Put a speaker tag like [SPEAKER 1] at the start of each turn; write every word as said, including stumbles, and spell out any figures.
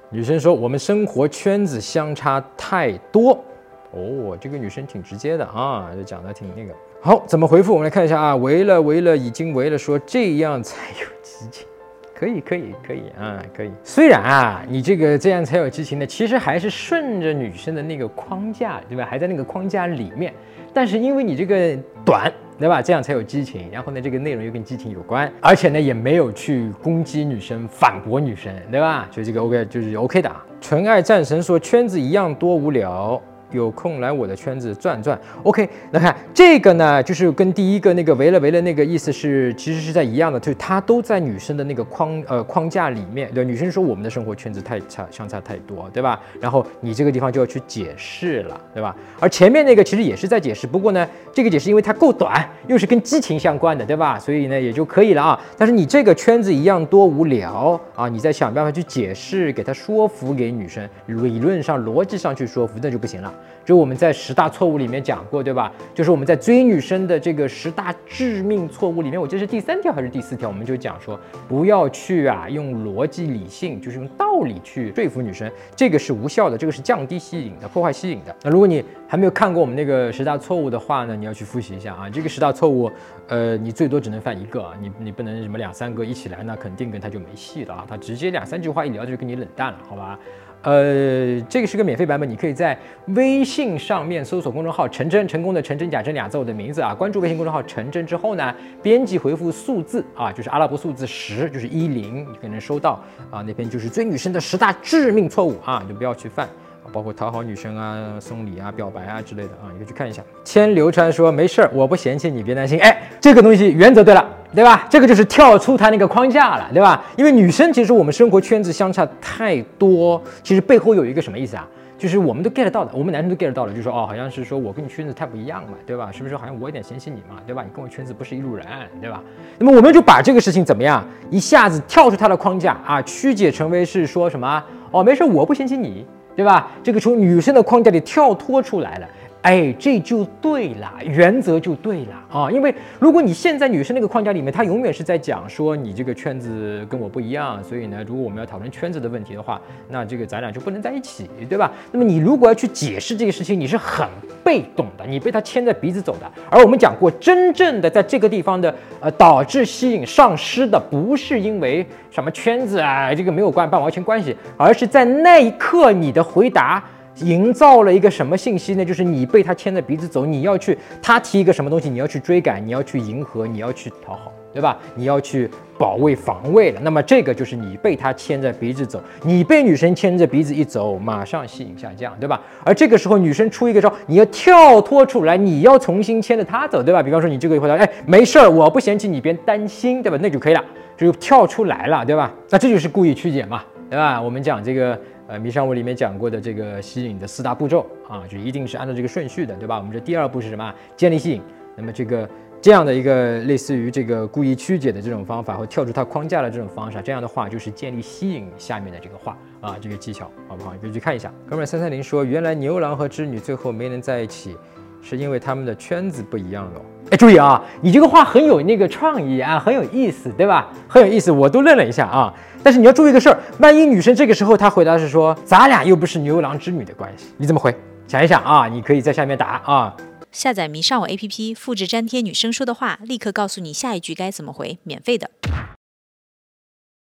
[SPEAKER 1] 女生说我们生活圈子相差太多。哦，这个女生挺直接的啊，就讲的挺那个。好，怎么回复？我们来看一下啊，围了围了，已经围了，说这样才有激情。可以可以可以啊，可以。虽然啊，你这个这样才有激情呢，其实还是顺着女生的那个框架，对吧？还在那个框架里面，但是因为你这个短，对吧？这样才有激情。然后呢，这个内容又跟激情有关，而且呢，也没有去攻击女生、反驳女生，对吧？所以这个 OK 就是 OK 的啊。纯爱战神说圈子一样多无聊。有空来我的圈子转转 ，OK。那看这个呢，就是跟第一个那个围了围了那个意思是，其实是在一样的，就是它都在女生的那个框呃框架里面，对，女生说我们的生活圈子太差，相差太多，对吧？然后你这个地方就要去解释了，对吧？而前面那个其实也是在解释，不过呢，这个解释因为它够短，又是跟激情相关的，对吧？所以呢也就可以了啊。但是你这个圈子一样多无聊啊，你再想办法去解释，给他说服给女生，理论上逻辑上去说服，那就不行了。就我们在十大错误里面讲过，对吧？就是我们在追女生的这个十大致命错误里面，我记得是第三条还是第四条，我们就讲说不要去啊用逻辑理性，就是用道理去说服女生，这个是无效的，这个是降低吸引的，破坏吸引的。那如果你还没有看过我们那个十大错误的话呢，你要去复习一下啊。这个十大错误，呃，你最多只能犯一个，你你不能什么两三个一起来，那肯定跟他就没戏了啊。他直接两三句话一聊就跟你冷淡了，好吧？呃，这个是个免费版本，你可以在微信上面搜索公众号陈真，成功的陈真假真俩字我的名字啊，关注微信公众号陈真之后呢，编辑回复数字啊，就是阿拉伯数字十，就是一零，你可能收到啊，那边就是追女生的十大致命错误啊，你就不要去犯。包括讨好女生啊、送礼啊、表白啊之类的啊，你可以去看一下。千流川说没事儿，我不嫌弃你，别担心。哎，这个东西原则对了，对吧？这个就是跳出他那个框架了，对吧？因为女生其实我们生活圈子相差太多，其实背后有一个什么意思啊？就是我们都 get 到的，我们男生都 get 到了，就说哦，好像是说我跟你圈子太不一样嘛，对吧？是不是好像我有点嫌弃你嘛，对吧？你跟我圈子不是一路人，对吧？那么我们就把这个事情怎么样，一下子跳出他的框架啊，曲解成为是说什么？哦，没事，我不嫌弃你。对吧？这个从女生的框架里跳脱出来了，哎，这就对了，原则就对了啊！因为如果你现在女生那个框架里面，她永远是在讲说你这个圈子跟我不一样，所以呢，如果我们要讨论圈子的问题的话，那这个咱俩就不能在一起，对吧？那么你如果要去解释这个事情，你是很被动的，你被她牵着鼻子走的。而我们讲过，真正的在这个地方的呃导致吸引丧失的，不是因为什么圈子啊，这个没有关半毛钱关系，而是在那一刻你的回答营造了一个什么信息呢？就是你被他牵着鼻子走，你要去他提一个什么东西，你要去追赶，你要去迎合，你要去讨好，对吧？你要去保卫防卫了。那么这个就是你被他牵着鼻子走，你被女生牵着鼻子一走，马上吸引下降，对吧？而这个时候女生出一个招，你要跳脱出来，你要重新牵着她走，对吧？比方说你这个回答，哎，没事儿，我不嫌弃你，别担心，对吧？那就可以了，就跳出来了，对吧？那这就是故意曲解嘛，对吧？我们讲这个。呃，迷上我里面讲过的这个吸引的四大步骤啊，就一定是按照这个顺序的，对吧？我们这第二步是什么？建立吸引。那么这个这样的一个类似于这个故意曲解的这种方法，或跳出它框架的这种方式，这样的话就是建立吸引下面的这个话啊，这个技巧好不好？你可以去看一下。哥们儿三三零说，原来牛郎和织女最后没能在一起，是因为他们的圈子不一样了。哎，注意啊，你这个话很有那个创意啊，很有意思，对吧？很有意思，我都愣了一下啊。但是你要注意一个事儿，万一女生这个时候她回答是说，咱俩又不是牛郎织女的关系，你怎么回？想一想啊，你可以在下面答啊。
[SPEAKER 2] 下载迷上我 A P P， 复制粘贴女生说的话，立刻告诉你下一句该怎么回，免费的。